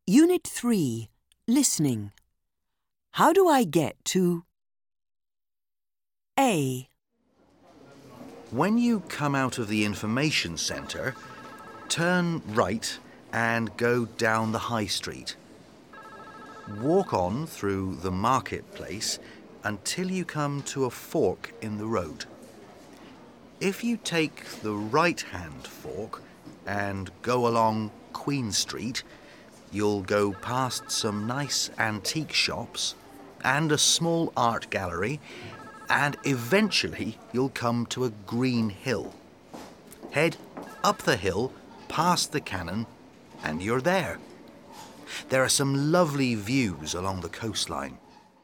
Unit 3. Listening. How do I get to A? When you come out of the information centre, turn right and go down the high street. Walk on through the marketplace until you come to a fork in the road. If you take the right-hand fork and go along Queen Street, you'll go past some nice antique shops and a small art gallery, and eventually you'll come to a green hill. Head up the hill, past the cannon, and you're there. There are some lovely views along the coastline.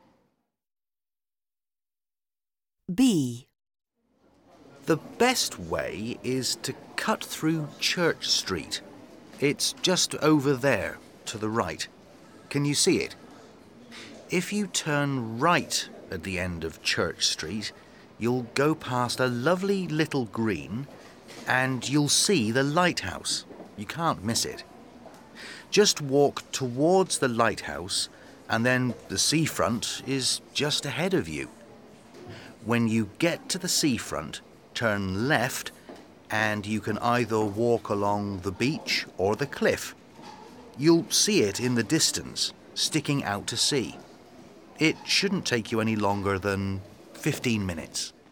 B. The best way is to cut through Church Street. It's just over there, to the right. Can you see it? If you turn right at the end of Church Street, you'll go past a lovely little green and you'll see the lighthouse. You can't miss it. Just walk towards the lighthouse and then the seafront is just ahead of you. When you get to the seafront, turn left and you can either walk along the beach or the cliff. You'll see it in the distance, sticking out to sea. It shouldn't take you any longer than 15 minutes.